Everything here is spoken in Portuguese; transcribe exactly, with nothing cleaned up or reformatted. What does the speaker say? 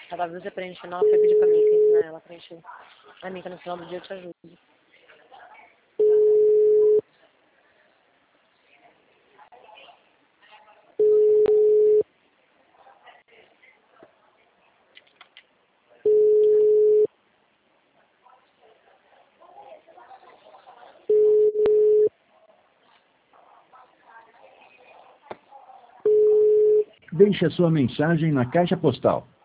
Ela viu você preenchendo, ela foi pedir pra mim que ensinar ela a preencher. Amiga, no final do dia eu te ajudo. Deixe a sua mensagem na caixa postal